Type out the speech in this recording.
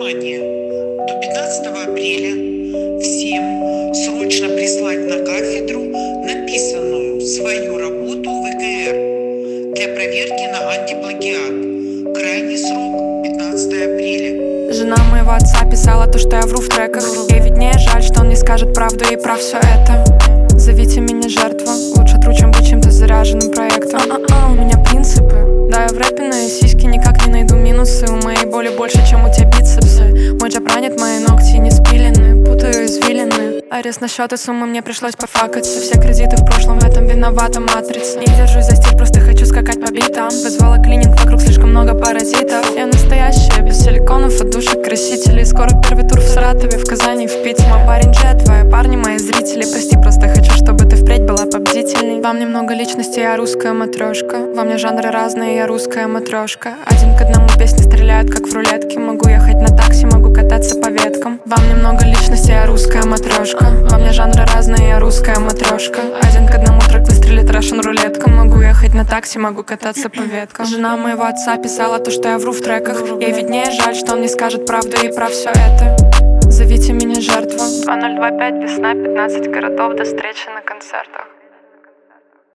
Внимание! До 15 апреля всем срочно прислать на кафедру написанную свою работу ВКР для проверки на антиплагиат. Крайний срок 15 апреля. Жена моего отца писала то, что я вру в треках. Ей виднее, жаль, что он не скажет правду и про все это. Зовите меня жертва, лучше тру, чем быть чем-то заряженным проектом. У меня принципы. Да, я в рэпе на сиськи никак не найду минусы. У моей боли больше, чем у тебя бицепсы. Мой джаб ранит, мои ногти не спилены, путаю извилины. Арест на счет и суммы мне пришлось пофакаться. Все кредиты в прошлом, в этом виновата матрица. Не держусь за стиль, просто хочу скакать по битам. Вызвала клининг, вокруг слишком много паразитов. Я настоящая, без силиконов и душек красителей. Скоро первый тур в Саратове, в Казани, в Питере. Мой парень Джет, твои парни, мои зрители. Прости, просто хочу, чтобы ты впредь была побдительней. Во мне много личности, я русская матрешка. Во мне жанры разные, я русская матрешка. Один к одному песни стреляют, как в рулетке. Могу ехать на такси, могу кататься по веткам. Во мне много личности, я русская матрешка. Во мне жанры разные, я русская матрешка. Один к одному трек выстрелит Russian рулетка. Могу ехать на такси, могу кататься по веткам. Жена моего отца писала то, что я вру в треках. Ей виднее, жаль, что он не скажет правду и про все это. Зовите меня жертва. 2025, весна, 15 городов, до встречи на концертах.